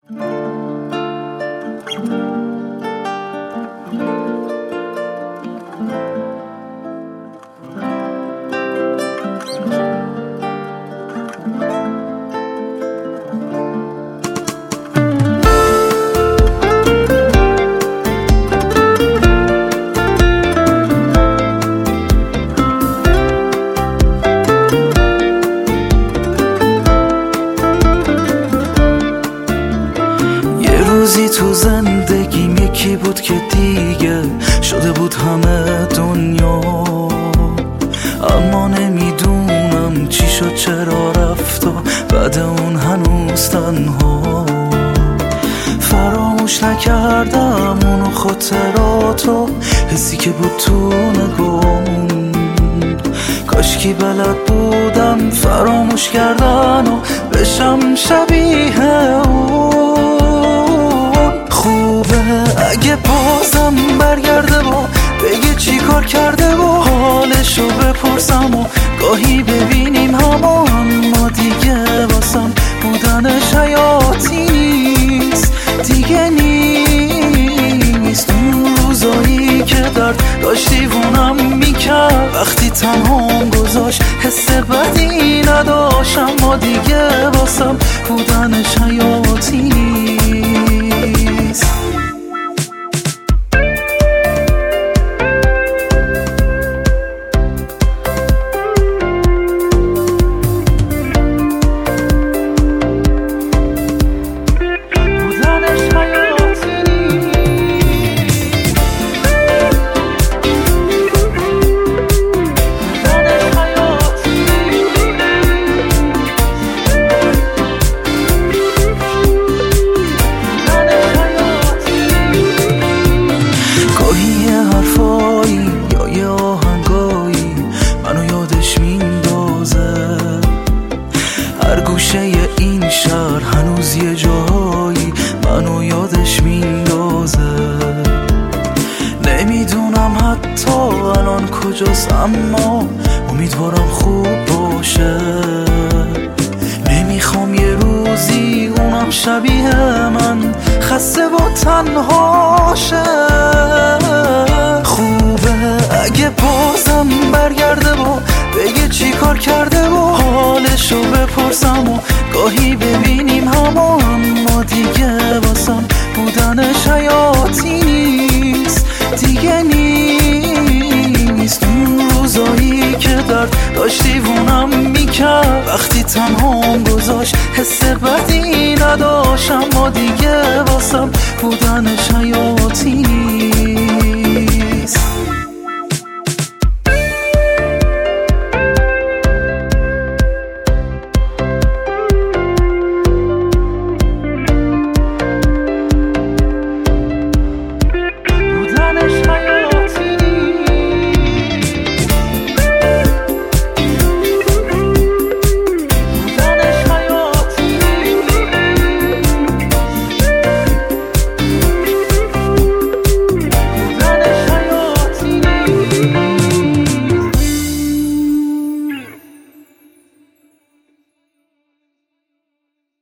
روزی تو زندگیم یکی بود که دیگه شده بود همه دنیا، اما نمیدونم چی شد چرا رفت و بعد اون هنوز تنها. فراموش نکردم اونو خاطراتو، حسی که بود تو نگامون، کاشکی بلد بودم فراموش کردن و بشم شبیه اون. خوبه اگه بازم برگرده و بگه چی کار کرده و حالشو بپرسم و گاهی ببینیم اما دیگه واسم بودنش حیاتی نیست، دیگه نیست. اون روزایی که درد داشتی وونم میکرد، وقتی تنهام گذاشت حس بدی نداشت، اما دیگه واسم بودنش حیاتی نیست. این شهر هنوز یه جایی منو یادش میندازه، نمیدونم حتی الان کجاست، اما امیدوارم خوب باشه. نمیخوام یه روزی اونم شبیه من خسته و تنهاشه. خوبه اگه بازم برگرده و بگه چی کار کرده و حالشو بپرسم و گاهی ببینیم اما دیگه واسم بودنش حیاتی نیست، دیگه نیست. اون روزایی که درد داشتی وونم میکرد، وقتی تنهام گذاشت حس بدی نداشت، اما دیگه واسم بودن